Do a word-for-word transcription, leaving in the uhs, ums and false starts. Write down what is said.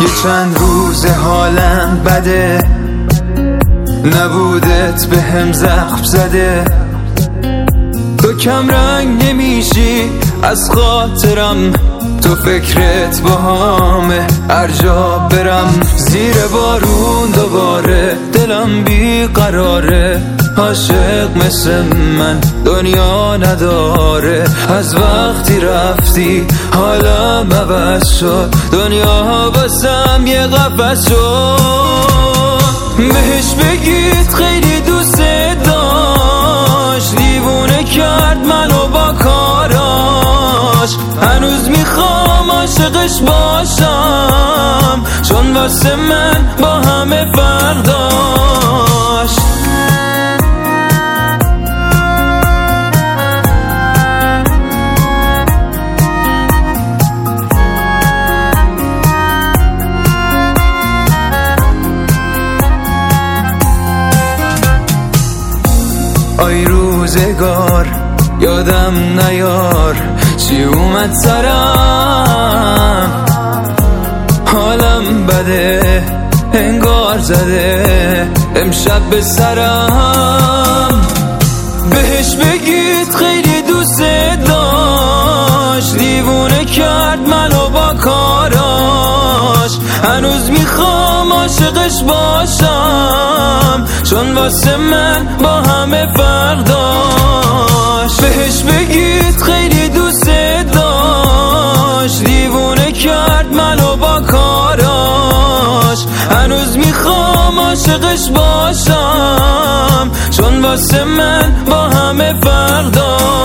یه چند روز حالم بده، نبودت به هم زخم زده. تو کم رنگ نمیشی از خاطرم، تو فکرت با همه هر جا برم. زیر بارون دوباره دلم بی قراره، عاشق مثل من دنیا نداره. از وقتی رفتی حالم عوض شد، دنیا واسم یه قفس شد. بهش بگید خیلی دوست داشت، دیوونه کرد منو با کاراش. هنوز میخوام عاشقش باشم، چون واسه من با همه فرق داشت. آی روزگار یادم نیار چی اومد سرم، حالم بده انگار زده امشب به سرم. بهش بگید خیلی دوست داشت، دیوونه کرد منو با کاراش. هنوز میخوام عاشقش باشم، چون واسه من با همه فرق داشت. بهش بگید خیلی دوست داشت، دیوونه کرد منو با کاراش. هنوز میخوام عاشقش باشم، چون واسه من با همه فرق داشت.